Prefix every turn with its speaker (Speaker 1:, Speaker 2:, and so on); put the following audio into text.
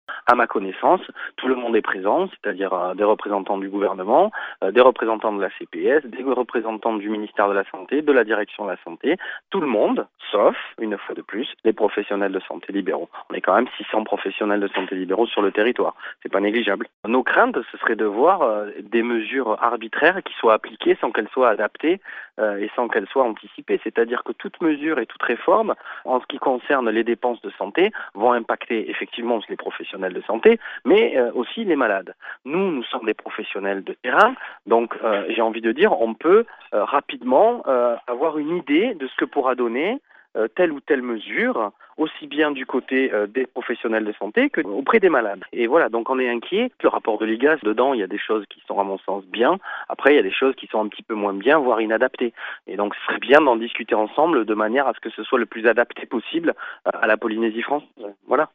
Speaker 1: À ma connaissance, tout le monde est présent, c'est-à-dire des représentants du gouvernement, des représentants de la CPS, des représentants du ministère de la Santé, de la direction de la santé, tout le monde, sauf, une fois de plus, les professionnels de santé libéraux. On est quand même 600 professionnels de santé libéraux sur le territoire, c'est pas négligeable. Nos craintes, ce serait de voir des mesures arbitraires qui soient appliquées sans qu'elles soient adaptées et sans qu'elles soient anticipées. C'est-à-dire que toute mesure et toute réforme, en ce qui concerne les dépenses de santé, vont impacter effectivement les professionnels de santé, mais aussi les malades. Nous sommes des professionnels de terrain, donc j'ai envie de dire, on peut rapidement avoir une idée de ce que pourra donner telle ou telle mesure, aussi bien du côté des professionnels de santé que auprès des malades. Et voilà, donc on est inquiet. Le rapport de l'IGAS, dedans, il y a des choses qui sont à mon sens bien. Après, il y a des choses qui sont un petit peu moins bien, voire inadaptées. Et donc, ce serait bien d'en discuter ensemble de manière à ce que ce soit le plus adapté possible à la Polynésie française. Voilà.